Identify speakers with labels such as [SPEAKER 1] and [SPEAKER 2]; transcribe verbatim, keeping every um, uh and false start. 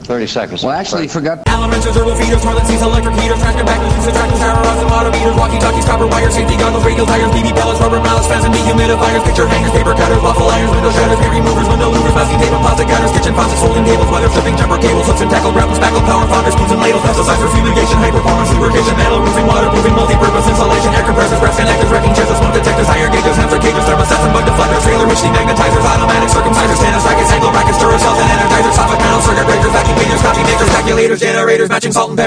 [SPEAKER 1] thirty seconds.
[SPEAKER 2] Well, actually, forgot.
[SPEAKER 3] Allen wrenches, turbo feeders, toilet seats, electric heaters, tractor back, lucid tractors, power rods, and water meters, walkie-talkies, copper wires, safety goggles, radial tires, B B pellets, rubber mallets, fans and dehumidifiers, picture hangers, paper cutters, waffle irons, window shutters, hair removers, window louvers, masking tape, and plastic gutters, kitchen faucets, folding tables, weather stripping, jumper cables, hooks and tackle, grapples, spackle, power foggers, spoons and ladles, pesticides for fumigation, high performance lubrication, metal roofing, waterproofing, multi-purpose insulation, air compressors, brass connectors, wrecking chairs, smoke detectors, higher gauges, hamster cages, thermostats, and bug deflectors, trailer hitch demagnetizers, automatic circumcisers, tennis rackets, angle brackets, Duracells, and energizers, soft panels, circuit breakers, vacuum cleaners, coffee makers, calculators, generators, matching salt and